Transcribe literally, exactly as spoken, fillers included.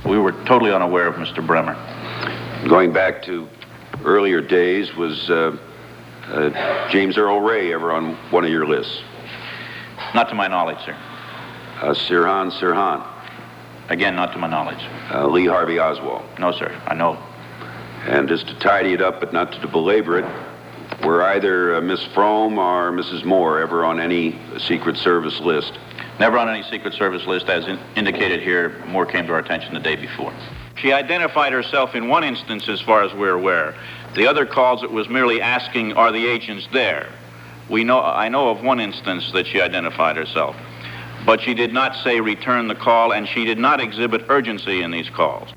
We were totally unaware of Mister Bremer. Going back to earlier days, was uh, uh, James Earl Ray ever on one of your lists? Not to my knowledge, sir. Uh, Sirhan Sirhan? Again, not to my knowledge. Uh, Lee Harvey Oswald? No, sir. I know. And just to tidy it up, but not to belabor it, were either uh, Miss Frome or Missus Moore ever on any Secret Service list? Never on any Secret Service list. As in indicated here, Moore came to our attention the day before. She identified herself in one instance, as far as we're aware. The other calls, it was merely asking, are the agents there? We know, I know of one instance that she identified herself. But she did not say return the call, and she did not exhibit urgency in these calls.